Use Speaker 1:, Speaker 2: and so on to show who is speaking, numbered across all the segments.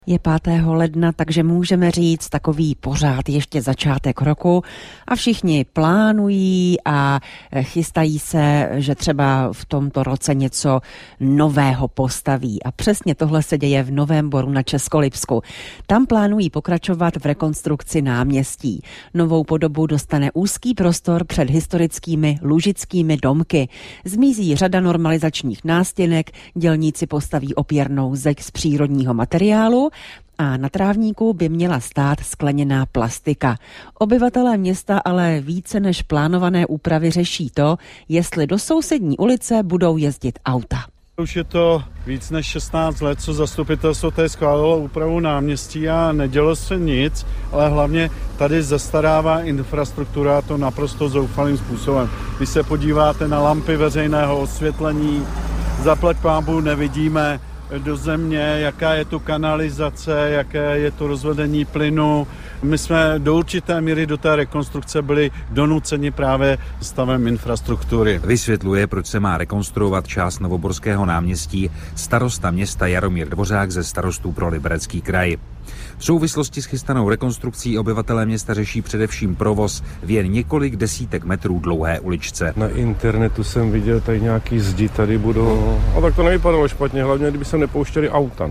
Speaker 1: Je 5. ledna, takže můžeme říct takový pořád ještě začátek roku a všichni plánují a chystají se, že třeba v tomto roce něco nového postaví. A přesně tohle se děje v Novém Boru na Českolipsku. Tam plánují pokračovat v rekonstrukci náměstí. Novou podobu dostane úzký prostor před historickými lužickými domky. Zmizí řada normalizačních nástěnek, dělníci postaví opěrnou zeď z přírodního materiálu a na trávníku by měla stát skleněná plastika. Obyvatelé města ale více než plánované úpravy řeší to, jestli do sousední ulice budou jezdit auta.
Speaker 2: Už je to víc než 16 let, co zastupitelstvo tady schválilo úpravu náměstí a nedělo se nic, ale hlavně tady zastarává infrastruktura a to naprosto zoufalým způsobem. Když se podíváte na lampy veřejného osvětlení, zaplať pánbůh nevidíme do země, jaká je tu kanalizace, jaké je to rozvedení plynu. My jsme do určité míry do té rekonstrukce byli donuceni právě stavem infrastruktury.
Speaker 3: Vysvětluje, proč se má rekonstruovat část Novoborského náměstí starosta města Jaromír Dvořák ze Starostů pro Liberecký kraj. V souvislosti s chystanou rekonstrukcí obyvatelé města řeší především provoz v jen několik desítek metrů dlouhé uličce.
Speaker 4: Na internetu jsem viděl, tady nějaký zdi tady budou. A tak to nevypadalo špatně, hlavně kdyby se nepouštěli auta.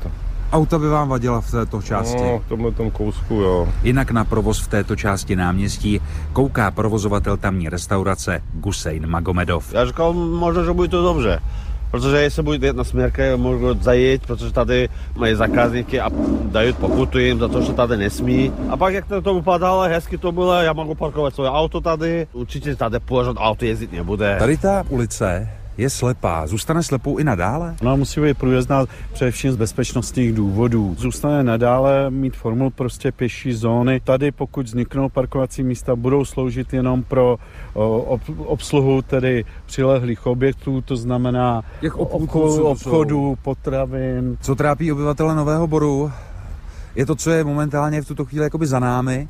Speaker 3: Auta by vám vadila v této části?
Speaker 4: No, v tomhletom kousku, jo.
Speaker 3: Jinak na provoz v této části náměstí kouká provozovatel tamní restaurace Gusein Magomedov.
Speaker 5: Já říkal, možná, že bude to dobře. Protože jestli bude jedna směrka, můžu zajet, protože tady mají zákazníky a dají pokutu jim za to, že tady nesmí. A pak, jak to vypadalo, hezky to bylo, já mohu parkovat svoje auto tady. Určitě tady pořád auto jezdit nebude.
Speaker 3: Tady ta ulice je slepá. Zůstane slepou i nadále?
Speaker 2: Ona musí být průjezdná především z bezpečnostních důvodů. Zůstane nadále mít formu prostě pěší zóny. Tady, pokud vzniknou parkovací místa, budou sloužit jenom pro obsluhu tedy přilehlých objektů, to znamená obchodů, potravin.
Speaker 3: Co trápí obyvatele Nového Boru, je to, co je momentálně v tuto chvíli jakoby za námi.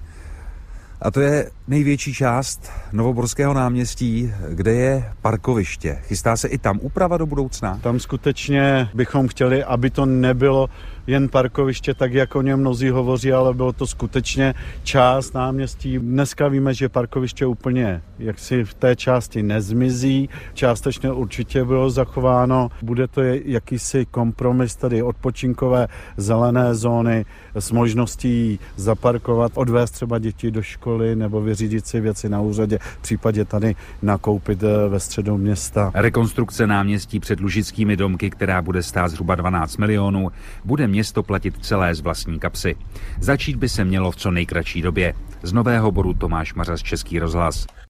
Speaker 3: A to je největší část Novoborského náměstí, kde je parkoviště. Chystá se i tam úprava do budoucna?
Speaker 2: Tam skutečně bychom chtěli, aby to nebylo jen parkoviště, tak jak o něm mnozí hovoří, ale bylo to skutečně část náměstí. Dneska víme, že parkoviště úplně jaksi v té části nezmizí. Částečně určitě bylo zachováno. Bude to jakýsi kompromis, tedy odpočinkové zelené zóny s možností zaparkovat, odvést třeba děti do školy nebo vyřídit si věci na úřadě, v případě tady nakoupit ve středu města.
Speaker 3: Rekonstrukce náměstí před lužickými domky, která bude stát zhruba 12 milionů, bude město platit celé z vlastní kapsy. Začít by se mělo v co nejkratší době. Z Nového Boru Tomáš Mařas, Český rozhlas.